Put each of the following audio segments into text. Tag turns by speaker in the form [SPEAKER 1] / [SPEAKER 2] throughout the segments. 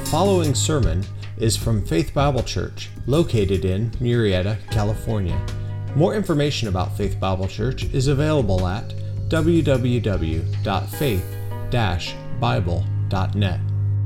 [SPEAKER 1] following sermon is from Faith Bible Church, located in Murrieta, California. More information about Faith Bible Church is available at www.faith-bible.net.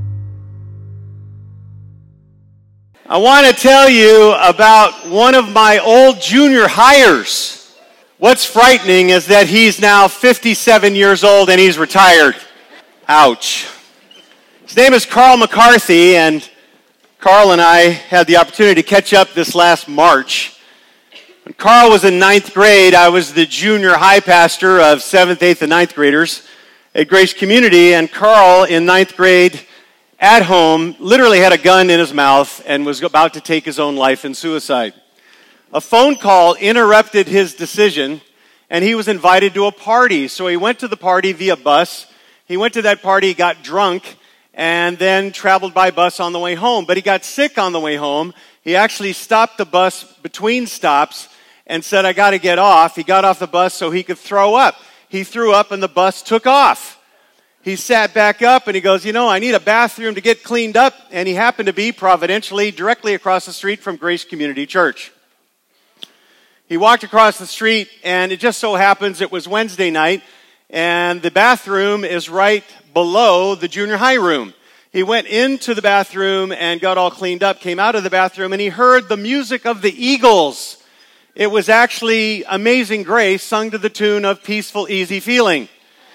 [SPEAKER 2] I want to tell you about one of my old junior hires. What's frightening is that he's now 57 years old and he's retired. Ouch. His name is Carl McCarthy, and Carl and I had the opportunity to catch up this last March. When Carl was in 9th grade, I was the junior high pastor of 7th, 8th, and 9th graders at Grace Community, and Carl in 9th grade at home literally had a gun in his mouth and was about to take his own life in suicide. A phone call interrupted his decision, and he was invited to a party. So he went to the party via bus. He went to that party, got drunk, and then traveled by bus on the way home. But he got sick on the way home. He actually stopped the bus between stops and said, I got to get off. He got off the bus so he could throw up. He threw up and the bus took off. He sat back up and he goes, I need a bathroom to get cleaned up. And he happened to be providentially directly across the street from Grace Community Church. He walked across the street, and it just so happens it was Wednesday night, and the bathroom is right below the junior high room. He went into the bathroom and got all cleaned up, came out of the bathroom, and he heard the music of the Eagles. It was actually Amazing Grace, sung to the tune of Peaceful, Easy Feeling.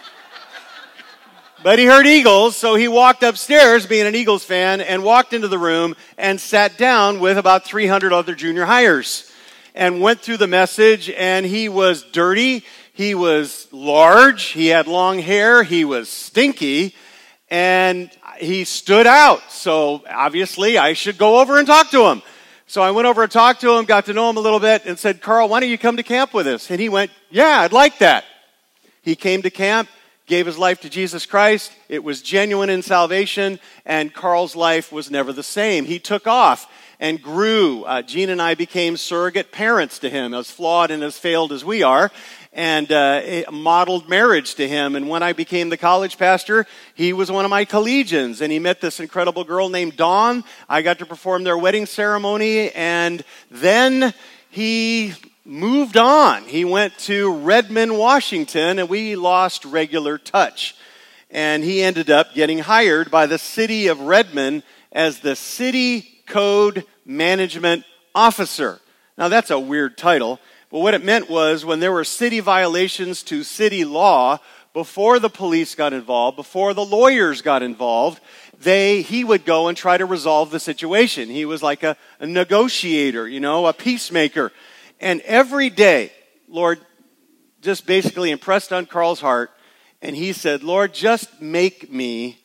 [SPEAKER 2] But he heard Eagles, so he walked upstairs, being an Eagles fan, and walked into the room and sat down with about 300 other junior hires and went through the message. And he was dirty, he was large, he had long hair, he was stinky, and he stood out. So obviously I should go over and talk to him. So I went over and talked to him, got to know him a little bit, and said, Carl, why don't you come to camp with us? And he went, yeah, I'd like that. He came to camp, gave his life to Jesus Christ. It was genuine in salvation, and Carl's life was never the same. He took off and grew. Gene and I became surrogate parents to him, as flawed and as failed as we are, and modeled marriage to him. And when I became the college pastor, he was one of my collegians, and he met this incredible girl named Dawn. I got to perform their wedding ceremony, and then he moved on. He went to Redmond, Washington, and we lost regular touch. And he ended up getting hired by the city of Redmond as the City Code Management Officer. Now, that's a weird title, but what it meant was when there were city violations to city law, before the police got involved, before the lawyers got involved, he would go and try to resolve the situation. He was like a negotiator, a peacemaker. And every day, Lord just basically impressed on Carl's heart, and he said, Lord, just make me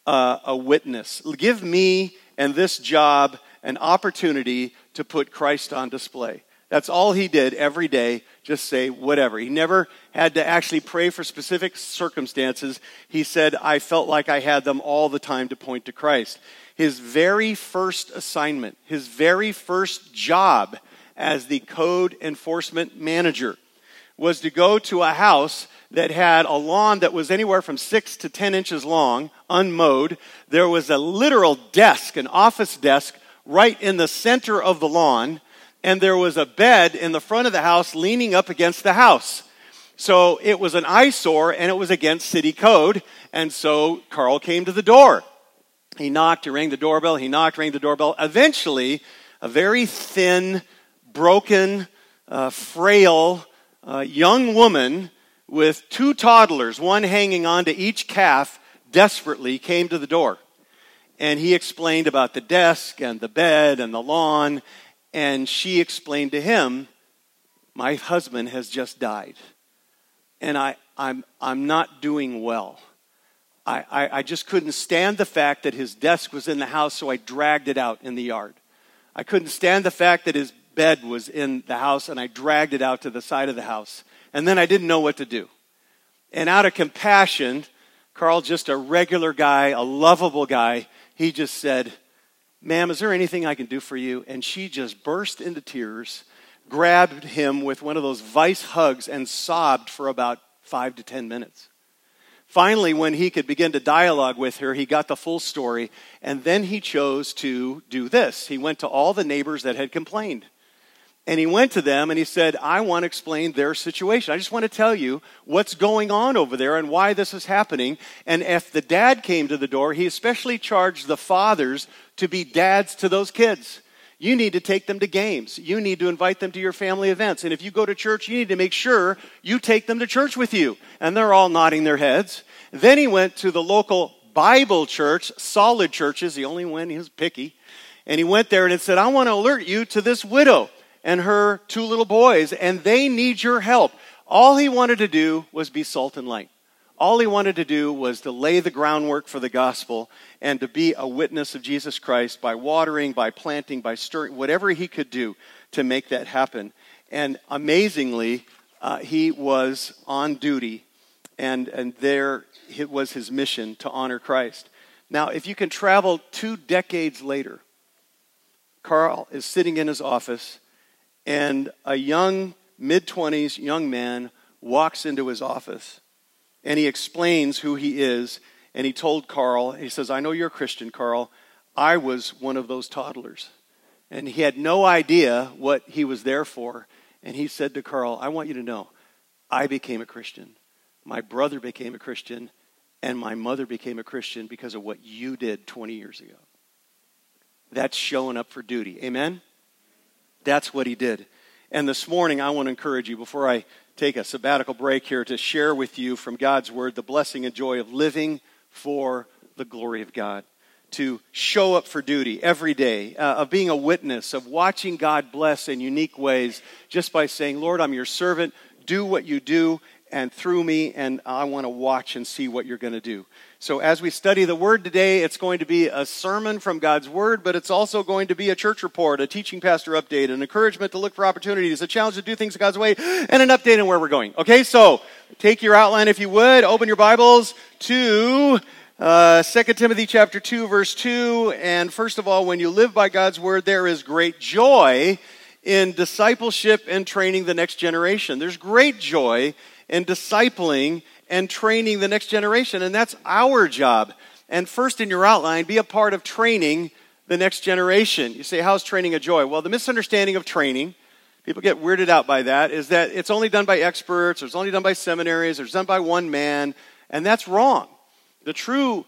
[SPEAKER 2] a witness. Give me and this job an opportunity to put Christ on display. That's all he did every day, just say whatever. He never had to actually pray for specific circumstances. He said, I felt like I had them all the time to point to Christ. His very first assignment, his very first job as the code enforcement manager was to go to a house that had a lawn that was anywhere from 6 to 10 inches long, unmowed. There was a literal desk, an office desk, right in the center of the lawn, and there was a bed in the front of the house leaning up against the house. So it was an eyesore, and it was against city code, and so Carl came to the door. He knocked, he rang the doorbell, he knocked, rang the doorbell. Eventually, a very thin, broken, frail young woman with 2 toddlers, one hanging onto each calf, desperately came to the door. And he explained about the desk and the bed and the lawn, and she explained to him, my husband has just died, and I'm not doing well. I just couldn't stand the fact that his desk was in the house, so I dragged it out in the yard. I couldn't stand the fact that his bed was in the house, and I dragged it out to the side of the house. And then I didn't know what to do. And out of compassion, Carl, just a regular guy, a lovable guy, he just said, ma'am, is there anything I can do for you? And she just burst into tears, grabbed him with one of those vice hugs, and sobbed for about 5 to 10 minutes. Finally, when he could begin to dialogue with her, he got the full story, and then he chose to do this. He went to all the neighbors that had complained. And he went to them and he said, I want to explain their situation. I just want to tell you what's going on over there and why this is happening. And if the dad came to the door, he especially charged the fathers to be dads to those kids. You need to take them to games. You need to invite them to your family events. And if you go to church, you need to make sure you take them to church with you. And they're all nodding their heads. Then he went to the local Bible church, Solid Churches, the only one, he was picky. And he went there and it said, I want to alert you to this widow and her 2 little boys, and they need your help. All he wanted to do was be salt and light. All he wanted to do was to lay the groundwork for the gospel and to be a witness of Jesus Christ by watering, by planting, by stirring, whatever he could do to make that happen. And amazingly, he was on duty, and there it was his mission to honor Christ. Now, if you can travel 2 decades later, Carl is sitting in his office, and a young, mid-20s young man walks into his office, and he explains who he is, and he told Carl, he says, I know you're a Christian, Carl. I was one of those toddlers. And he had no idea what he was there for. And he said to Carl, I want you to know, I became a Christian. My brother became a Christian, and my mother became a Christian because of what you did 20 years ago. That's showing up for duty. Amen? That's what he did. And this morning, I want to encourage you, before I take a sabbatical break here, to share with you from God's Word the blessing and joy of living for the glory of God. To show up for duty every day, of being a witness, of watching God bless in unique ways, just by saying, Lord, I'm your servant, do what you do, and through me, and I want to watch and see what you're going to do. So as we study the Word today, it's going to be a sermon from God's Word, but it's also going to be a church report, a teaching pastor update, an encouragement to look for opportunities, a challenge to do things God's way, and an update on where we're going. Okay, so take your outline if you would, open your Bibles to 2 Timothy chapter 2, verse 2, and first of all, when you live by God's Word, there is great joy in discipleship and training the next generation. There's great joy in discipling and training the next generation, and that's our job. And first in your outline, be a part of training the next generation. You say, how's training a joy? Well, the misunderstanding of training, people get weirded out by that, is that it's only done by experts, or it's only done by seminaries, or it's done by one man, and that's wrong. The true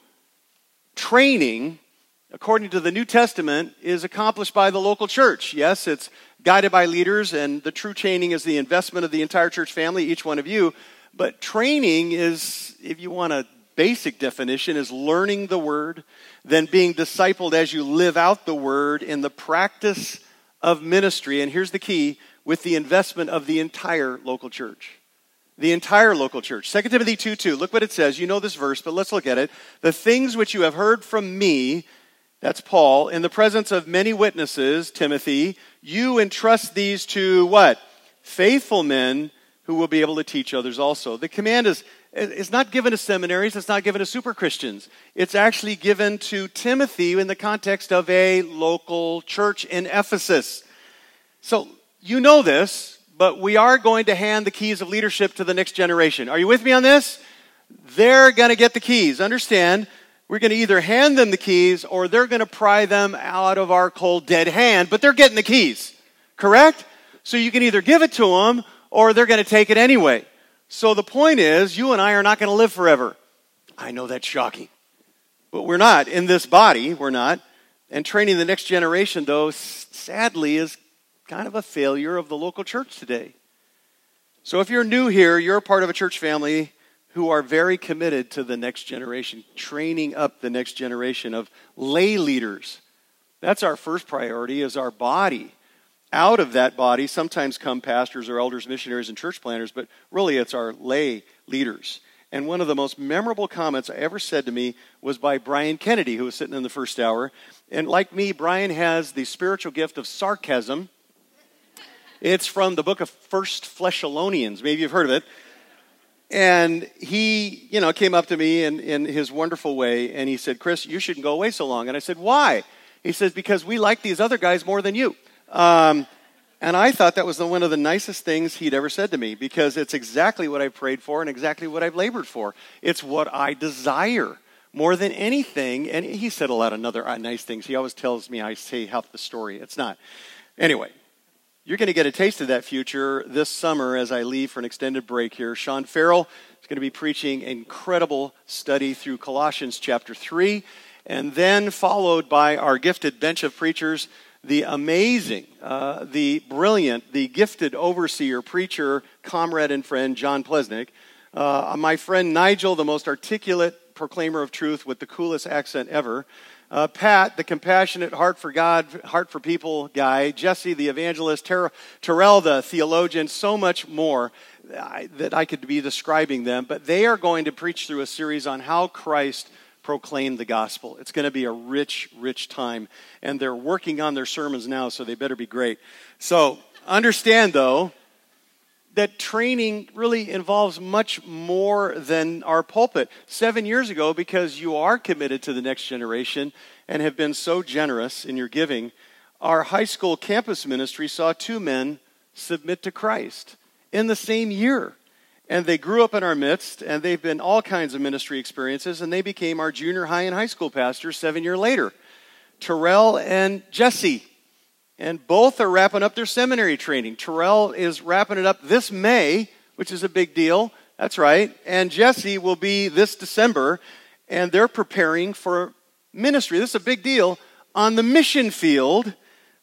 [SPEAKER 2] training, according to the New Testament, is accomplished by the local church. Yes, it's guided by leaders, and the true training is the investment of the entire church family, each one of you. But training is, if you want a basic definition, is learning the Word, then being discipled as you live out the Word in the practice of ministry. And here's the key, with the investment of the entire local church. The entire local church. 2 Timothy 2:2, look what it says. You know this verse, but let's look at it. The things which you have heard from me, that's Paul, in the presence of many witnesses, Timothy, you entrust these to what? Faithful men who will be able to teach others also. The command is not given to seminaries, it's not given to super Christians. It's actually given to Timothy in the context of a local church in Ephesus. So you know this, but we are going to hand the keys of leadership to the next generation. Are you with me on this? They're going to get the keys. Understand, we're going to either hand them the keys or they're going to pry them out of our cold, dead hand, but they're getting the keys. Correct? So you can either give it to them or they're going to take it anyway. So the point is, you and I are not going to live forever. I know that's shocking. But we're not. In this body, we're not. And training the next generation, though, sadly, is kind of a failure of the local church today. So if you're new here, you're a part of a church family who are very committed to the next generation, training up the next generation of lay leaders. That's our first priority, is our body. Out of that body sometimes come pastors or elders, missionaries, and church planters, but really it's our lay leaders. And one of the most memorable comments I ever said to me was by Brian Kennedy, who was sitting in the first hour. And like me, Brian has the spiritual gift of sarcasm. It's from the book of 1 Thessalonians. Maybe you've heard of it. And he, came up to me in his wonderful way, and he said, Chris, you shouldn't go away so long. And I said, why? He says, because we like these other guys more than you. And And I thought that was one of the nicest things he'd ever said to me, because it's exactly what I prayed for and exactly what I've labored for. It's what I desire more than anything. And he said a lot of other nice things. He always tells me I say half the story. It's not. Anyway, you're going to get a taste of that future this summer as I leave for an extended break here. Sean Farrell is going to be preaching an incredible study through Colossians chapter 3, and then followed by our gifted bench of preachers, the amazing, the brilliant, the gifted overseer, preacher, comrade, and friend, John Plesnick. My friend Nigel, the most articulate proclaimer of truth with the coolest accent ever. Pat, the compassionate heart for God, heart for people guy. Jesse, the evangelist. Terrell, the theologian. So much more that I could be describing them. But they are going to preach through a series on how Christ proclaim the gospel. It's going to be a rich, rich time. And they're working on their sermons now, so they better be great. So understand, though, that training really involves much more than our pulpit. 7 years ago, because you are committed to the next generation and have been so generous in your giving, our high school campus ministry saw 2 men submit to Christ in the same year. And they grew up in our midst, and they've been all kinds of ministry experiences, and they became our junior high and high school pastors 7 years later. Terrell and Jesse. And both are wrapping up their seminary training. Terrell is wrapping it up this May, which is a big deal. That's right. And Jesse will be this December, and they're preparing for ministry. This is a big deal on the mission field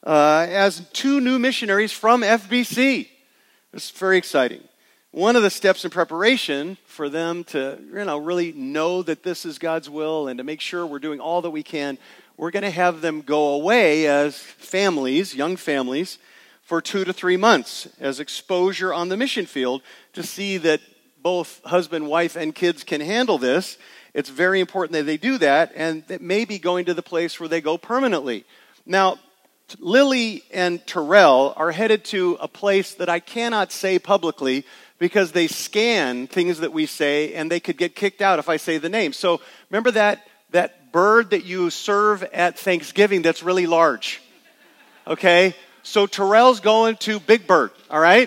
[SPEAKER 2] as 2 new missionaries from FBC. It's very exciting. One of the steps in preparation for them to, really know that this is God's will and to make sure we're doing all that we can, we're going to have them go away as families, young families, for 2 to 3 months as exposure on the mission field to see that both husband, wife, and kids can handle this. It's very important that they do that, and that may be going to the place where they go permanently. Now, Lily and Terrell are headed to a place that I cannot say publicly because they scan things that we say, and they could get kicked out if I say the name. So remember that bird that you serve at Thanksgiving that's really large? Okay? So Terrell's going to Big Bird, all right?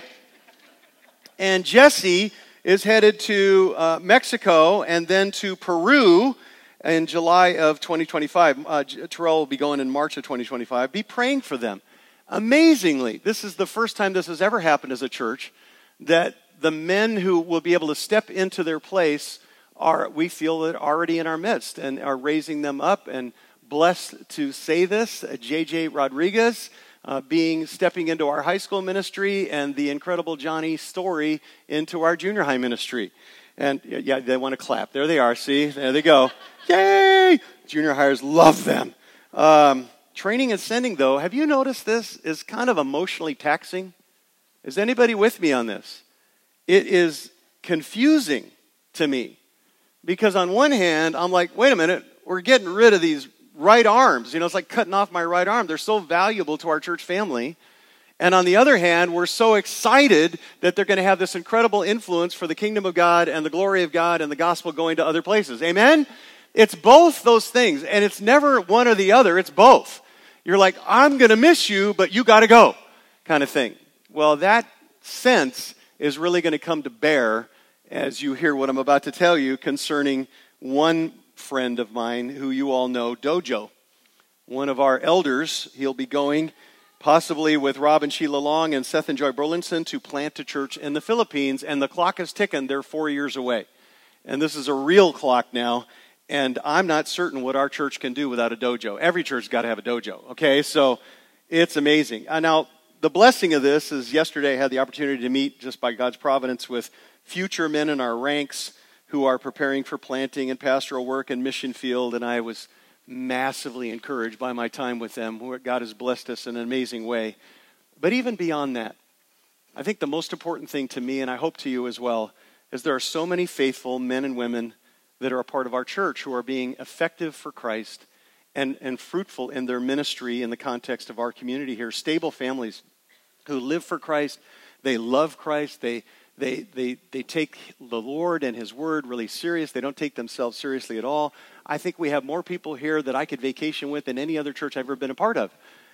[SPEAKER 2] And Jesse is headed to Mexico and then to Peru in July of 2025. Terrell will be going in March of 2025. Be praying for them. Amazingly, this is the first time this has ever happened as a church, that the men who will be able to step into their place we feel that already in our midst and are raising them up. And blessed to say this, J.J. Rodriguez stepping into our high school ministry, and the incredible Johnny Story into our junior high ministry. And yeah, they want to clap. There they are. See, there they go. Yay! Junior hires love them. Training and sending, though, have you noticed this is kind of emotionally taxing? Is anybody with me on this? It is confusing to me. Because on one hand, I'm like, wait a minute, we're getting rid of these right arms. It's like cutting off my right arm. They're so valuable to our church family. And on the other hand, we're so excited that they're going to have this incredible influence for the kingdom of God and the glory of God and the gospel going to other places. Amen? It's both those things. And it's never one or the other. It's both. You're like, I'm going to miss you, but you got to go, kind of thing. Well, that sense is really going to come to bear as you hear what I'm about to tell you concerning one friend of mine who you all know, Dojo. One of our elders, he'll be going possibly with Rob and Sheila Long and Seth and Joy Burlinson to plant a church in the Philippines, and the clock is ticking. They're 4 years away. And this is a real clock now, and I'm not certain what our church can do without a dojo. Every church's got to have a dojo, okay? So it's amazing. Now, the blessing of this is yesterday I had the opportunity to meet, just by God's providence, with future men in our ranks who are preparing for planting and pastoral work and mission field, and I was massively encouraged by my time with them. God has blessed us in an amazing way. But even beyond that, I think the most important thing to me, and I hope to you as well, is there are so many faithful men and women that are a part of our church who are being effective for Christ and fruitful in their ministry in the context of our community here. Stable families who live for Christ. They love Christ. They take the Lord and His Word really serious. They don't take themselves seriously at all. I think we have more people here that I could vacation with than any other church I've ever been a part of.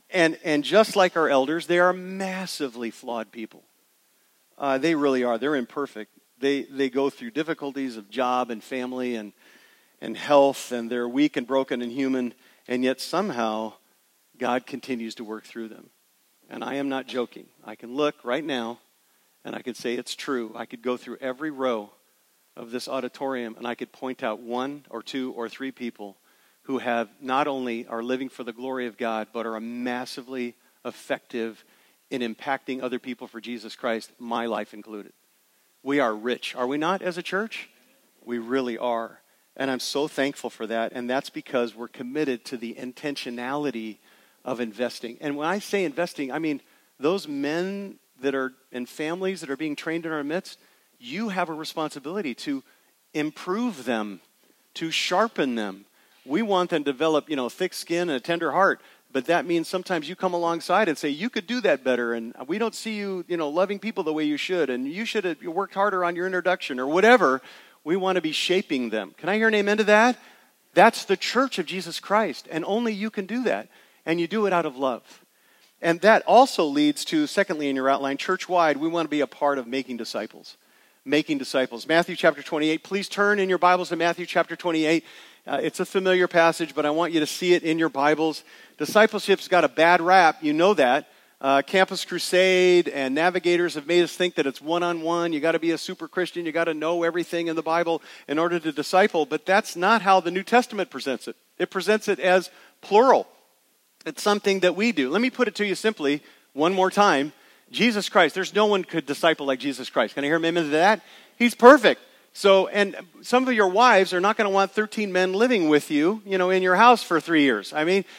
[SPEAKER 2] And just like our elders, they are massively flawed people. They really are. They're imperfect. They go through difficulties of job and family and health, and they're weak and broken and human, and yet somehow God continues to work through them. And I am not joking. I can look right now, and I could say it's true. I could go through every row of this auditorium, and I could point out 1 or 2 or 3 people who have not only are living for the glory of God, but are massively effective in impacting other people for Jesus Christ, my life included. We are rich, are we not, as a church? We really are. And I'm so thankful for that, and that's because we're committed to the intentionality of investing. And when I say investing, I mean those men that are in families that are being trained in our midst, you have a responsibility to improve them, to sharpen them. We want them to develop, thick skin and a tender heart. But that means sometimes you come alongside and say, you could do that better. And we don't see you, loving people the way you should. And you should have worked harder on your introduction or whatever. We want to be shaping them. Can I hear an amen to that? That's the church of Jesus Christ. And only you can do that. And you do it out of love. And that also leads to, secondly in your outline, church-wide, we want to be a part of making disciples. Making disciples. Matthew chapter 28. Please turn in your Bibles to Matthew chapter 28. It's a familiar passage, but I want you to see it in your Bibles. Discipleship's got a bad rap. You know that. Campus Crusade and Navigators have made us think that it's one-on-one. You got to be a super Christian. You got to know everything in the Bible in order to disciple. But that's not how the New Testament presents it. It presents it as plural. It's something that we do. Let me put it to you simply one more time. Jesus Christ, there's no one could disciple like Jesus Christ. Can I hear an amen to that? He's perfect. So, and some of your wives are not going to want 13 men living with you, in your house for 3 years.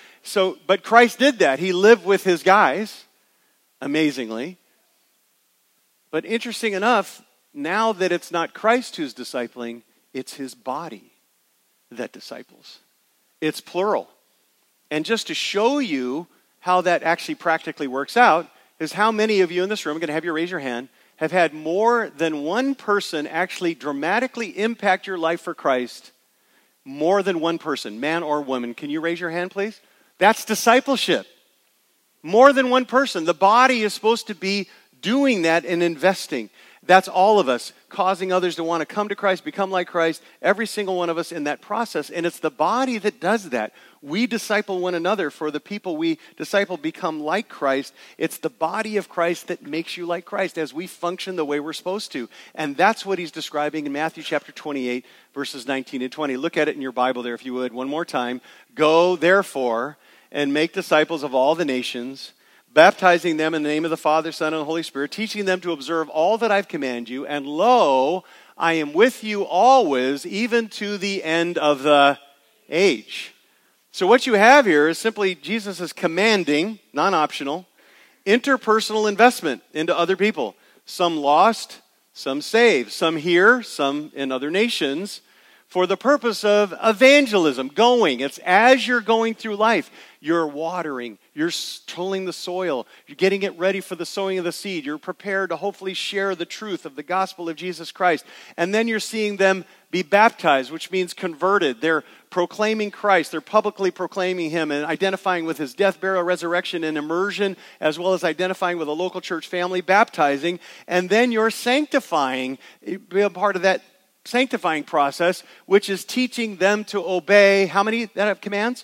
[SPEAKER 2] But Christ did that. He lived with his guys, amazingly. But interesting enough, now that it's not Christ who's discipling, it's his body that disciples. It's plural. And just to show you how that actually practically works out, is how many of you in this room, I'm going to have you raise your hand, have had more than one person actually dramatically impact your life for Christ? More than one person, man or woman. Can you raise your hand, please? That's discipleship. More than one person. The body is supposed to be doing that and investing. That's all of us, causing others to want to come to Christ, become like Christ, every single one of us in that process. And it's the body that does that. We disciple one another. For the people we disciple become like Christ. It's the body of Christ that makes you like Christ as we function the way we're supposed to. And that's what he's describing in Matthew chapter 28, verses 19 and 20. Look at it in your Bible there if you would, one more time. Go, therefore, and make disciples of all the nations, baptizing them in the name of the Father, Son, and the Holy Spirit, teaching them to observe all that I've commanded you. And lo, I am with you always, even to the end of the age. So what you have here is simply Jesus is commanding, non-optional, interpersonal investment into other people. Some lost, some saved, some here, some in other nations, for the purpose of evangelism, going. It's as you're going through life, you're watering, you're tilling the soil, you're getting it ready for the sowing of the seed, you're prepared to hopefully share the truth of the gospel of Jesus Christ, and then you're seeing them be baptized, which means converted. They're proclaiming Christ, they're publicly proclaiming him and identifying with his death, burial, resurrection, and immersion, as well as identifying with a local church family, baptizing, and then you're sanctifying, be a part of that sanctifying process, which is teaching them to obey, how many that have commands?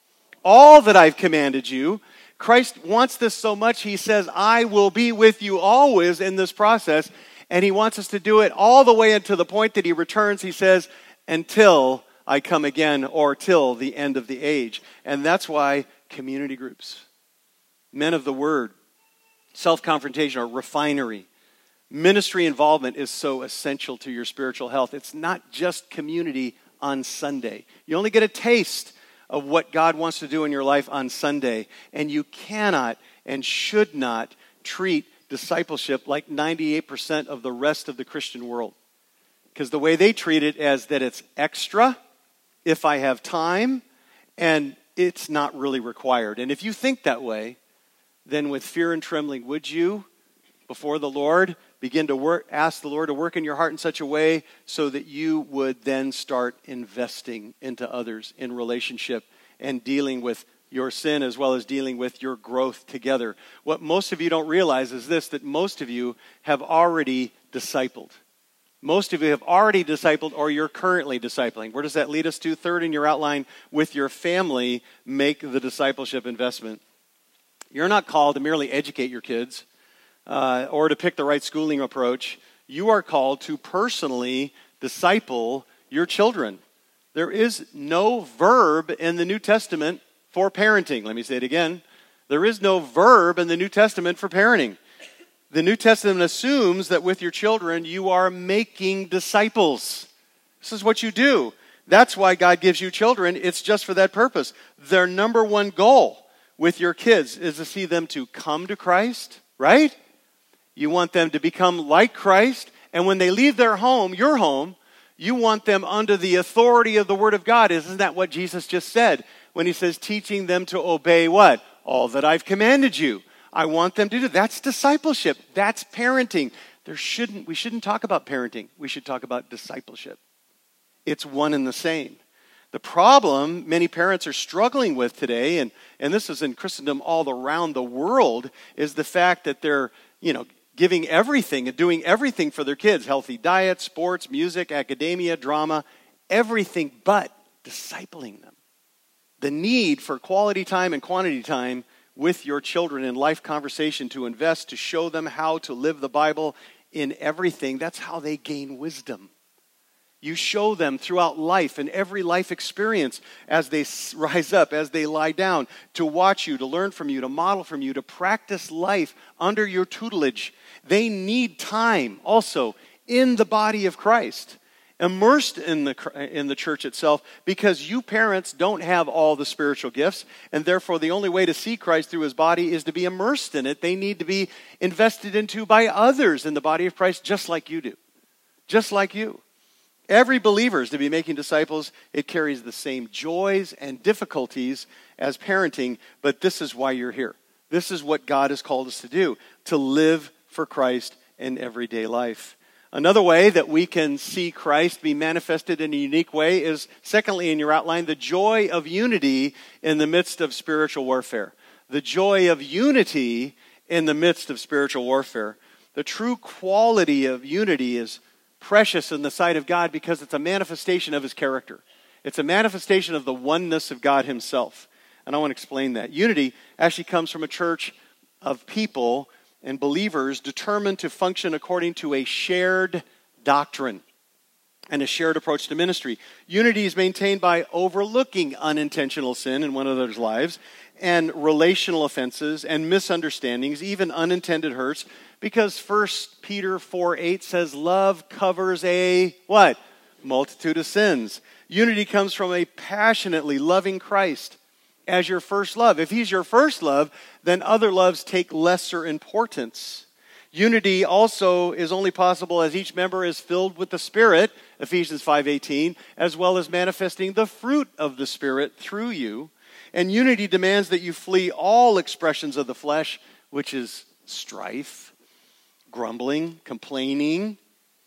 [SPEAKER 2] All that I've commanded you. Christ wants this so much, he says, I will be with you always in this process, and he wants us to do it all the way until the point that he returns, he says, until I come again, or till the end of the age. And that's why community groups, men of the word, self-confrontation, or refinery, ministry involvement is so essential to your spiritual health. It's not just community on Sunday. You only get a taste of what God wants to do in your life on Sunday. And you cannot and should not treat discipleship like 98% of the rest of the Christian world. Because the way they treat it is that it's extra, if I have time, and it's not really required. And if you think that way, then with fear and trembling, would you, before the Lord, begin to ask the Lord to work in your heart in such a way so that you would then start investing into others in relationship and dealing with your sin as well as dealing with your growth together. What most of you don't realize is this, that most of you have already discipled. Most of you have already discipled or you're currently discipling. Where does that lead us to? Third in your outline, with your family, make the discipleship investment. You're not called to merely educate your kids or to pick the right schooling approach. You are called to personally disciple your children. There is no verb in the New Testament for parenting. Let me say it again. There is no verb in the New Testament for parenting. The New Testament assumes that with your children, you are making disciples. This is what you do. That's why God gives you children. It's just for that purpose. Their number one goal with your kids is to see them to come to Christ, right? You want them to become like Christ. And when they leave their home, your home, you want them under the authority of the Word of God. Isn't that what Jesus just said when he says, teaching them to obey what? All that I've commanded you. I want them to do. That's discipleship. That's parenting. We shouldn't talk about parenting. We should talk about discipleship. It's one and the same. The problem many parents are struggling with today, and this is in Christendom all around the world, is the fact that they're, giving everything and doing everything for their kids. Healthy diet, sports, music, academia, drama, everything but discipling them. The need for quality time and quantity time with your children in life conversation, to invest, to show them how to live the Bible in everything. That's how they gain wisdom. You show them throughout life and every life experience as they rise up, as they lie down, to watch you, to learn from you, to model from you, to practice life under your tutelage. They need time also in the body of Christ, immersed in the church itself, because you parents don't have all the spiritual gifts, and therefore the only way to see Christ through his body is to be immersed in it. They need to be invested into by others in the body of Christ, just like you do. Just like you. Every believer is to be making disciples. It carries the same joys and difficulties as parenting, but this is why you're here. This is what God has called us to do, to live for Christ in everyday life. Another way that we can see Christ be manifested in a unique way is, secondly in your outline, the joy of unity in the midst of spiritual warfare. The joy of unity in the midst of spiritual warfare. The true quality of unity is precious in the sight of God because it's a manifestation of his character. It's a manifestation of the oneness of God himself. And I want to explain that. Unity actually comes from a church of people and believers determined to function according to a shared doctrine and a shared approach to ministry. Unity is maintained by overlooking unintentional sin in one another's lives and relational offenses and misunderstandings, even unintended hurts, because 1 Peter 4:8 says love covers a, what? Multitude of sins. Unity comes from a passionately loving Christ as your first love. If he's your first love, then other loves take lesser importance. Unity also is only possible as each member is filled with the Spirit, Ephesians 5:18, as well as manifesting the fruit of the Spirit through you. And unity demands that you flee all expressions of the flesh, which is strife, grumbling, complaining,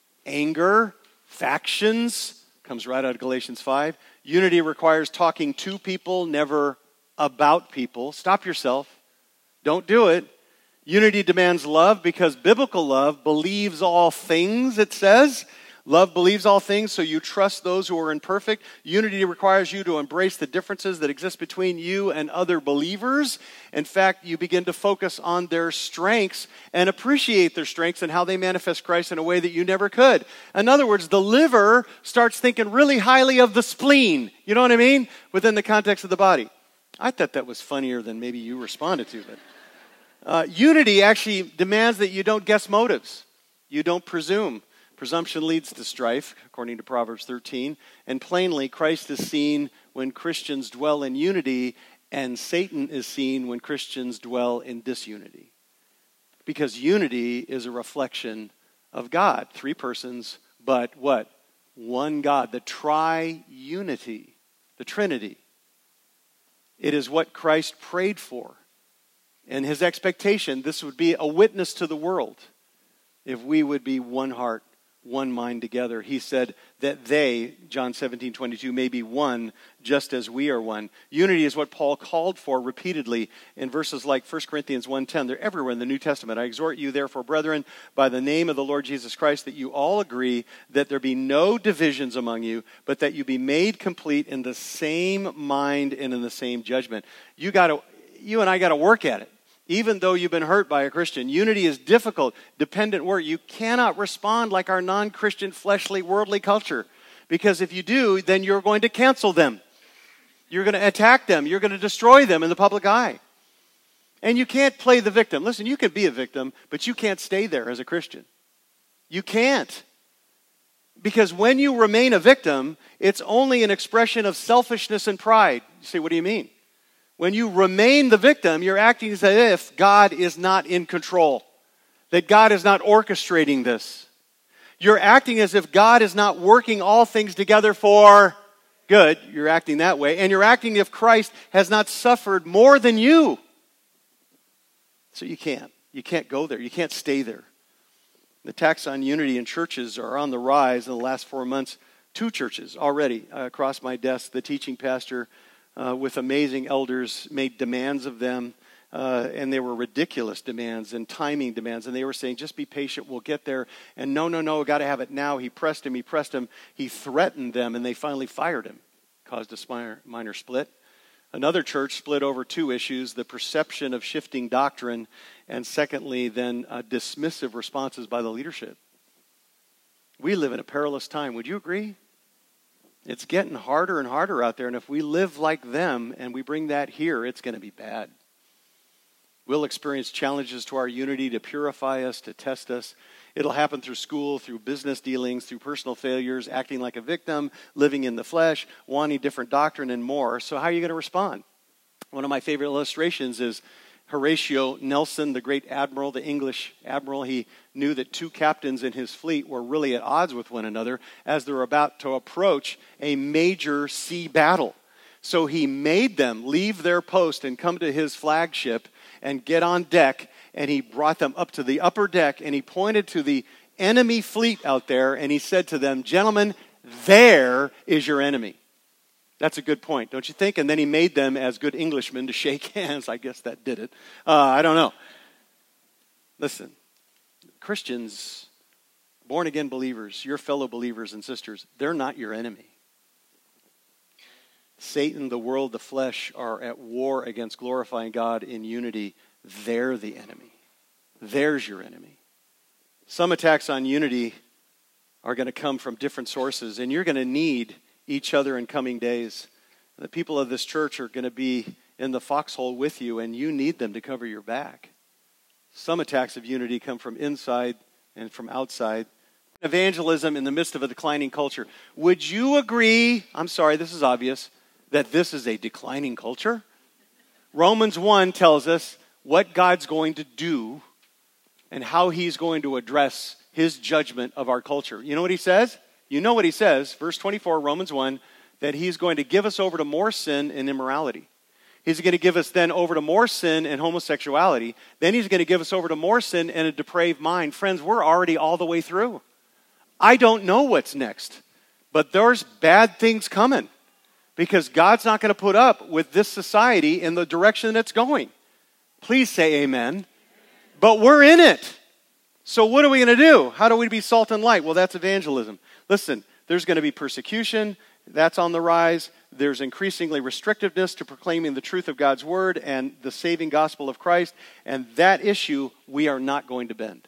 [SPEAKER 2] anger, factions, comes right out of Galatians 5. Unity requires talking to people, never about people. Stop yourself. Don't do it. Unity demands love because biblical love believes all things, it says. Love believes all things, so you trust those who are imperfect. Unity requires you to embrace the differences that exist between you and other believers. In fact, you begin to focus on their strengths and appreciate their strengths and how they manifest Christ in a way that you never could. In other words, the liver starts thinking really highly of the spleen. You know what I mean? Within the context of the body. I thought that was funnier than maybe you responded to. But unity actually demands that you don't guess motives. You don't presume. Presumption leads to strife, according to Proverbs 13. And plainly, Christ is seen when Christians dwell in unity, and Satan is seen when Christians dwell in disunity. Because unity is a reflection of God. Three persons, but what? One God. The tri-unity, the Trinity. It is what Christ prayed for. And his expectation, this would be a witness to the world if we would be one heart, one mind together. He said that they, John 17:22, may be one just as we are one. Unity is what Paul called for repeatedly in verses like 1 Corinthians 1:10. They're everywhere in the New Testament. I exhort you, therefore, brethren, by the name of the Lord Jesus Christ, that you all agree that there be no divisions among you, but that you be made complete in the same mind and in the same judgment. You and I got to work at it. Even though you've been hurt by a Christian, unity is difficult, dependent work. You cannot respond like our non-Christian, fleshly, worldly culture. Because if you do, then you're going to cancel them. You're going to attack them. You're going to destroy them in the public eye. And you can't play the victim. Listen, you can be a victim, but you can't stay there as a Christian. You can't. Because when you remain a victim, it's only an expression of selfishness and pride. You say, what do you mean? When you remain the victim, you're acting as if God is not in control, that God is not orchestrating this. You're acting as if God is not working all things together for good. You're acting that way. And you're acting as if Christ has not suffered more than you. So you can't. You can't go there. You can't stay there. The attacks on unity in churches are on the rise in the last 4 months. 2 churches already across my desk. The teaching pastor with amazing elders made demands of them, and they were ridiculous demands and timing demands, and they were saying, just be patient, we'll get there, and no, we got to have it now. He pressed him, he threatened them, and they finally fired him. Caused a minor split. Another church split over 2 issues, the perception of shifting doctrine, and secondly, then dismissive responses by the leadership. We live in a perilous time. Would you agree? It's getting harder and harder out there, and if we live like them and we bring that here, it's going to be bad. We'll experience challenges to our unity to purify us, to test us. It'll happen through school, through business dealings, through personal failures, acting like a victim, living in the flesh, wanting different doctrine and more. So how are you going to respond? One of my favorite illustrations is Horatio Nelson, the great admiral, the English admiral. He knew that 2 captains in his fleet were really at odds with one another as they were about to approach a major sea battle. So he made them leave their post and come to his flagship and get on deck, and he brought them up to the upper deck, and he pointed to the enemy fleet out there, and he said to them, gentlemen, there is your enemy. That's a good point, don't you think? And then he made them, as good Englishmen, to shake hands. I guess that did it. I don't know. Listen, Christians, born-again believers, your fellow believers and sisters, they're not your enemy. Satan, the world, the flesh are at war against glorifying God in unity. They're the enemy. There's your enemy. Some attacks on unity are going to come from different sources, and you're going to need each other in coming days. The people of this church are going to be in the foxhole with you, and you need them to cover your back. Some attacks of unity come from inside and from outside. Evangelism in the midst of a declining culture. Would you agree, I'm sorry, this is obvious, that this is a declining culture? Romans 1 tells us what God's going to do and how he's going to address his judgment of our culture. You know what he says? You know what he says, verse 24, Romans 1, that he's going to give us over to more sin and immorality. He's going to give us then over to more sin and homosexuality. Then he's going to give us over to more sin and a depraved mind. Friends, we're already all the way through. I don't know what's next, but there's bad things coming because God's not going to put up with this society in the direction it's going. Please say amen. But we're in it. So what are we going to do? How do we be salt and light? Well, that's evangelism. Listen, there's going to be persecution. That's on the rise. There's increasingly restrictiveness to proclaiming the truth of God's word and the saving gospel of Christ. And that issue, we are not going to bend.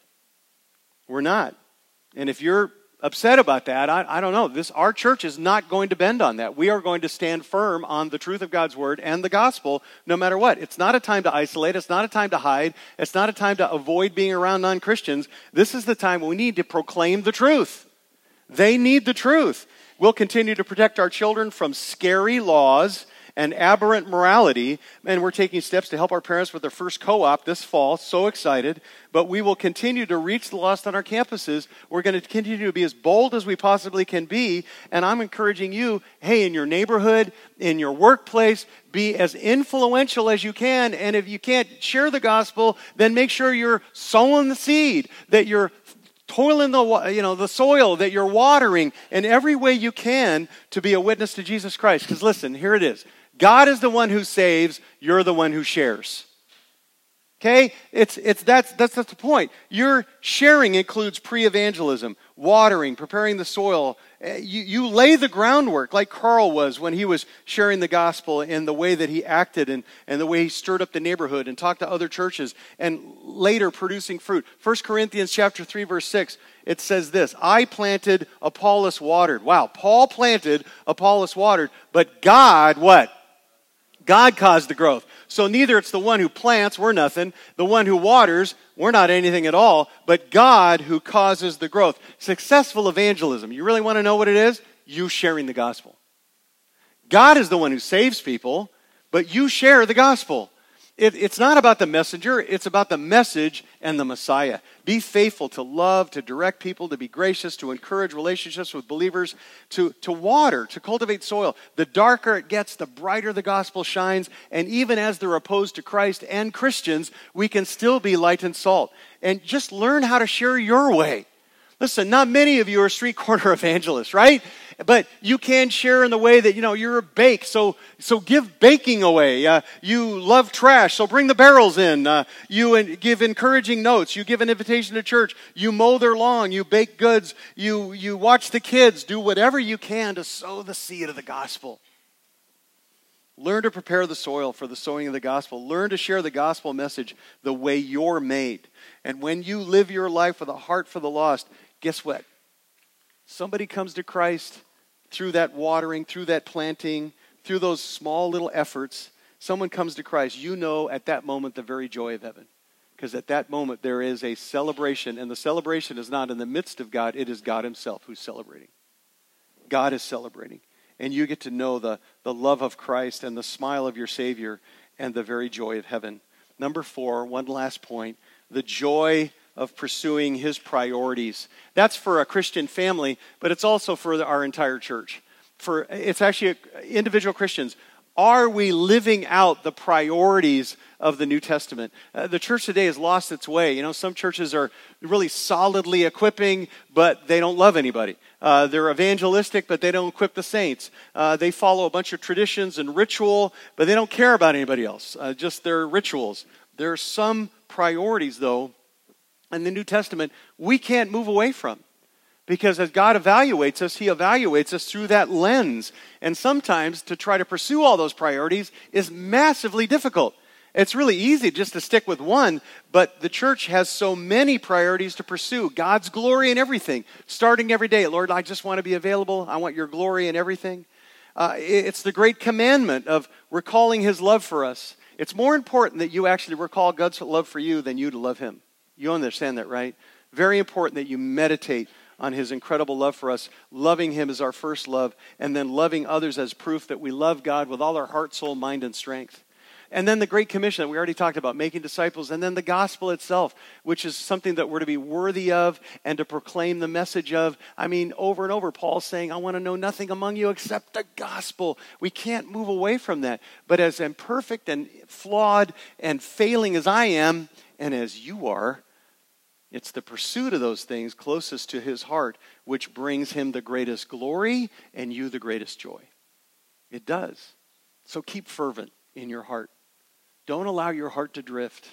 [SPEAKER 2] We're not. And if you're upset about that, I don't know. Our church is not going to bend on that. We are going to stand firm on the truth of God's word and the gospel no matter what. It's not a time to isolate. It's not a time to hide. It's not a time to avoid being around non-Christians. This is the time when we need to proclaim the truth. They need the truth. We'll continue to protect our children from scary laws and aberrant morality, and we're taking steps to help our parents with their first co-op this fall. So excited. But we will continue to reach the lost on our campuses. We're going to continue to be as bold as we possibly can be, and I'm encouraging you, hey, in your neighborhood, in your workplace, be as influential as you can, and if you can't share the gospel, then make sure you're sowing the seed, that you're Toil in the soil that you're watering in every way you can to be a witness to Jesus Christ. Because listen, here it is. God is the one who saves. You're the one who shares. Okay? That's the point. Your sharing includes pre-evangelism, watering, preparing the soil. You lay the groundwork like Carl was when he was sharing the gospel in the way that he acted and the way he stirred up the neighborhood and talked to other churches and later producing fruit. 1 Corinthians chapter 3, verse 6, it says this, I planted, Apollos watered. Wow, Paul planted, Apollos watered, but God, what? God caused the growth. So neither it's the one who plants, we're nothing, the one who waters, we're not anything at all, but God who causes the growth. Successful evangelism, you really want to know what it is? You sharing the gospel. God is the one who saves people, but you share the gospel. It's not about the messenger, it's about the message and the Messiah. Be faithful to love, to direct people, to be gracious, to encourage relationships with believers, to water, to cultivate soil. The darker it gets, the brighter the gospel shines, and even as they're opposed to Christ and Christians, we can still be light and salt. And just learn how to share your way. Listen, not many of you are street corner evangelists, right? But you can share in the way that, you're a bake, so give baking away. You love trash, so bring the barrels in. You give encouraging notes. You give an invitation to church. You mow their lawn. You bake goods. You watch the kids. Do whatever you can to sow the seed of the gospel. Learn to prepare the soil for the sowing of the gospel. Learn to share the gospel message the way you're made. And when you live your life with a heart for the lost, guess what? Somebody comes to Christ through that watering, through that planting, through those small little efforts. Someone comes to Christ. You know at that moment the very joy of heaven. Because at that moment there is a celebration. And the celebration is not in the midst of God. It is God himself who's celebrating. God is celebrating. And you get to know the love of Christ and the smile of your Savior and the very joy of heaven. Number 4, one last point. The joy of pursuing his priorities. That's for a Christian family, but it's also for our entire church. It's actually individual Christians. Are we living out the priorities of the New Testament? The church today has lost its way. Some churches are really solidly equipping, but they don't love anybody. They're evangelistic, but they don't equip the saints. They follow a bunch of traditions and ritual, but they don't care about anybody else, just their rituals. There are some priorities, though, in the New Testament we can't move away from. Because as God evaluates us, he evaluates us through that lens. And sometimes to try to pursue all those priorities is massively difficult. It's really easy just to stick with one, but the church has so many priorities to pursue. God's glory in everything, starting every day. Lord, I just want to be available. I want your glory in everything. It's the great commandment of recalling his love for us. It's more important that you actually recall God's love for you than you to love him. You understand that, right? Very important that you meditate on his incredible love for us. Loving him is our first love, and then loving others as proof that we love God with all our heart, soul, mind, and strength. And then the Great Commission that we already talked about, making disciples, and then the gospel itself, which is something that we're to be worthy of and to proclaim the message of. Over and over, Paul's saying, I want to know nothing among you except the gospel. We can't move away from that. But as imperfect and flawed and failing as I am, and as you are, it's the pursuit of those things closest to his heart which brings him the greatest glory and you the greatest joy. It does. So keep fervent in your heart. Don't allow your heart to drift.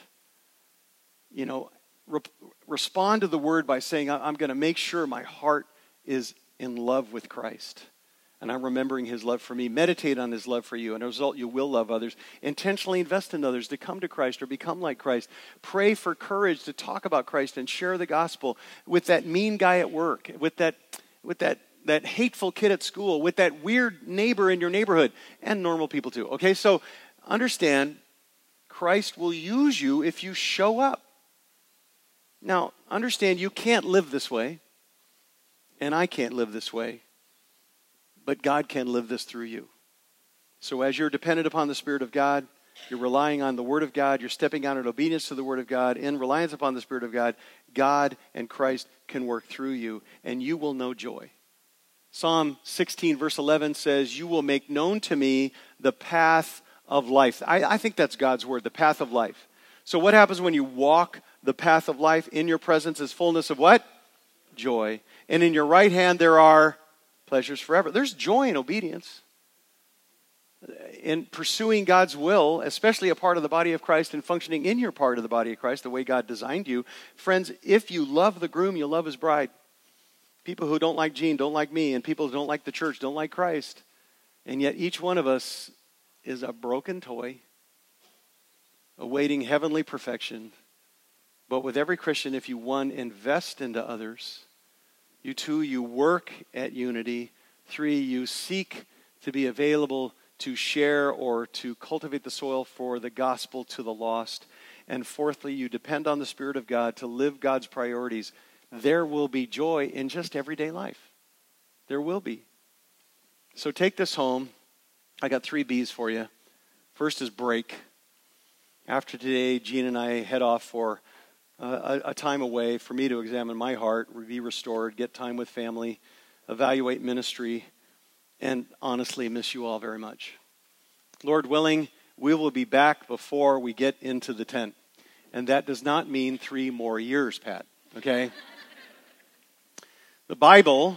[SPEAKER 2] Respond to the word by saying, I'm going to make sure my heart is in love with Christ. And I'm remembering his love for me. Meditate on his love for you. And as a result, you will love others. Intentionally invest in others to come to Christ or become like Christ. Pray for courage to talk about Christ and share the gospel with that mean guy at work, with that hateful kid at school, with that weird neighbor in your neighborhood, and normal people too. Okay, so understand, Christ will use you if you show up. Now, understand you can't live this way, and I can't live this way. But God can live this through you. So as you're dependent upon the Spirit of God, you're relying on the Word of God, you're stepping out in obedience to the Word of God, in reliance upon the Spirit of God, God and Christ can work through you, and you will know joy. Psalm 16, verse 11 says, you will make known to me the path of life. I think that's God's word, the path of life. So what happens when you walk the path of life? In your presence is fullness of what? joy. And in your right hand there are pleasures forever. There's joy in obedience. In pursuing God's will, especially a part of the body of Christ and functioning in your part of the body of Christ, the way God designed you. Friends, if you love the groom, you'll love his bride. People who don't like Gene don't like me, and people who don't like the church don't like Christ. And yet each one of us is a broken toy awaiting heavenly perfection. But with every Christian, if you, one, invest into others, you, two, you work at unity, three, you seek to be available to share or to cultivate the soil for the gospel to the lost, and fourthly, you depend on the Spirit of God to live God's priorities, there will be joy in just everyday life. There will be. So take this home. I got 3 B's for you. First is break. After today, Gene and I head off for a time away for me to examine my heart, be restored, get time with family, evaluate ministry, and honestly miss you all very much. Lord willing, we will be back before we get into the tent. And that does not mean 3 more years, Pat, okay? The Bible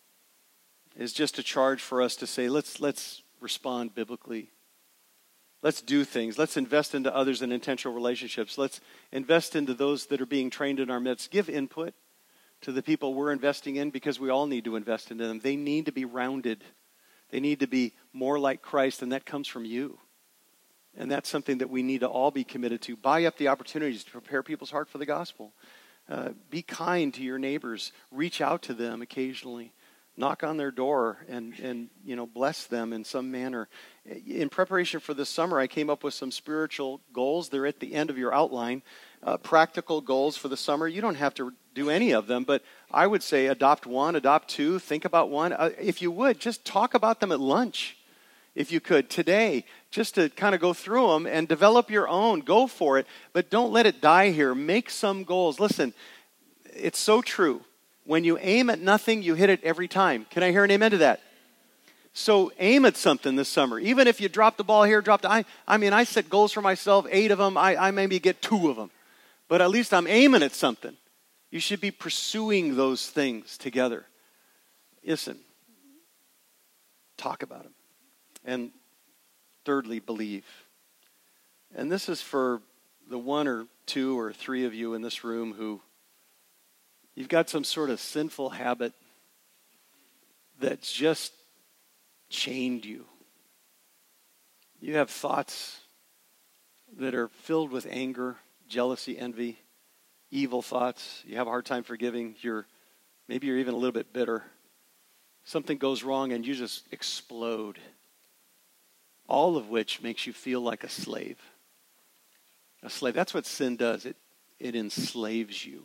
[SPEAKER 2] is just a charge for us to say, let's respond biblically. Let's do things. Let's invest into others in intentional relationships. Let's invest into those that are being trained in our midst. Give input to the people we're investing in, because we all need to invest into them. They need to be rounded. They need to be more like Christ, and that comes from you. And that's something that we need to all be committed to. Buy up the opportunities to prepare people's heart for the gospel. Be kind to your neighbors. Reach out to them occasionally. Knock on their door and bless them in some manner. In preparation for this summer, I came up with some spiritual goals. They're at the end of your outline. Practical goals for the summer. You don't have to do any of them, but I would say adopt 1, adopt 2, think about 1. If you would, just talk about them at lunch. If you could, today, just to kind of go through them and develop your own. Go for it, but don't let it die here. Make some goals. Listen, it's so true. When you aim at nothing, you hit it every time. Can I hear an amen to that? So aim at something this summer. Even if you drop the ball here, I set goals for myself, 8 of them. I maybe get 2 of them. But at least I'm aiming at something. You should be pursuing those things together. Listen, talk about them. And thirdly, believe. And this is for the 1 or 2 or 3 of you in this room who you've got some sort of sinful habit that's just chained you. You have thoughts that are filled with anger, jealousy, envy, evil thoughts. You have a hard time forgiving. Maybe you're even a little bit bitter. Something goes wrong and you just explode. All of which makes you feel like a slave. A slave. That's what sin does. It enslaves you.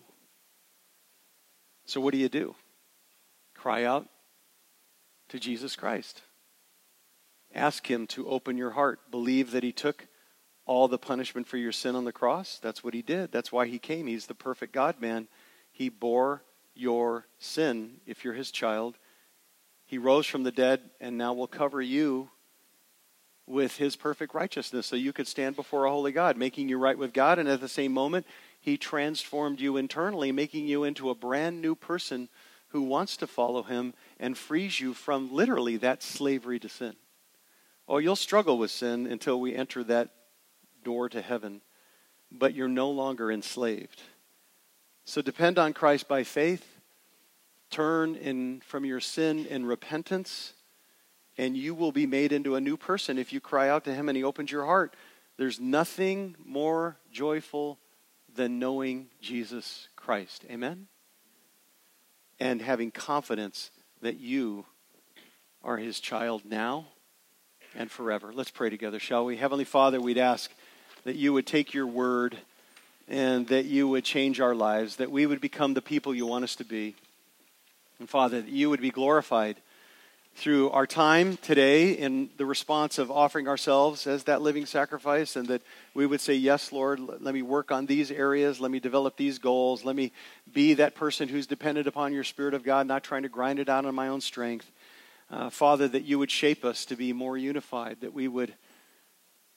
[SPEAKER 2] So what do? Cry out to Jesus Christ. Ask him to open your heart. Believe that he took all the punishment for your sin on the cross. That's what he did. That's why he came. He's the perfect God-man. He bore your sin if you're his child. He rose from the dead and now will cover you with his perfect righteousness so you could stand before a holy God, making you right with God. And at the same moment, he transformed you internally, making you into a brand new person who wants to follow him and frees you from literally that slavery to sin. Oh, you'll struggle with sin until we enter that door to heaven, but you're no longer enslaved. So depend on Christ by faith, turn from your sin in repentance, and you will be made into a new person if you cry out to him and he opens your heart. There's nothing more joyful than knowing Jesus Christ. Amen? And having confidence that you are his child now and forever. Let's pray together, shall we? Heavenly Father, we'd ask that you would take your word and that you would change our lives, that we would become the people you want us to be. And Father, that you would be glorified through our time today in the response of offering ourselves as that living sacrifice, and that we would say, yes, Lord, let me work on these areas, let me develop these goals, let me be that person who's dependent upon your Spirit of God, not trying to grind it out on my own strength. Father, that you would shape us to be more unified, that we would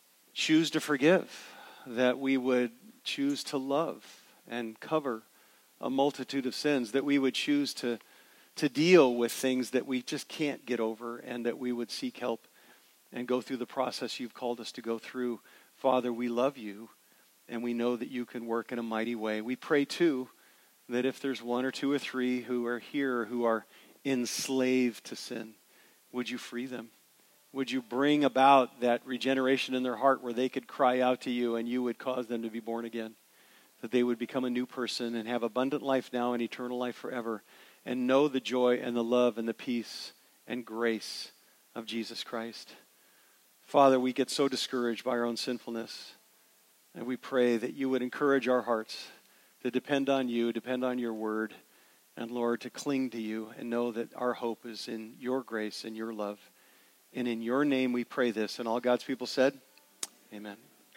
[SPEAKER 2] choose to forgive, that we would choose to love and cover a multitude of sins, that we would choose to deal with things that we just can't get over, and that we would seek help and go through the process you've called us to go through. Father, we love you, and we know that you can work in a mighty way. We pray, too, that if there's one or two or three who are here who are enslaved to sin, would you free them? Would you bring about that regeneration in their heart where they could cry out to you and you would cause them to be born again? That they would become a new person and have abundant life now and eternal life forever, and know the joy and the love and the peace and grace of Jesus Christ. Father, we get so discouraged by our own sinfulness, and we pray that you would encourage our hearts to depend on you, depend on your word, and Lord, to cling to you and know that our hope is in your grace and your love. And in your name we pray this. And all God's people said, amen.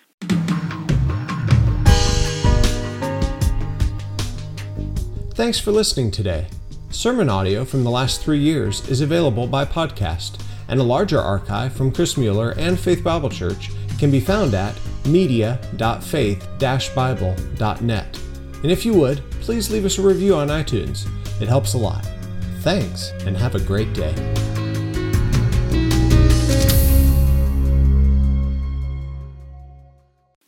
[SPEAKER 1] Thanks for listening today. Sermon audio from the last 3 years is available by podcast, and a larger archive from Chris Mueller and Faith Bible Church can be found at media.faith-bible.net. And if you would, please leave us a review on iTunes. It helps a lot. Thanks, and have a great day.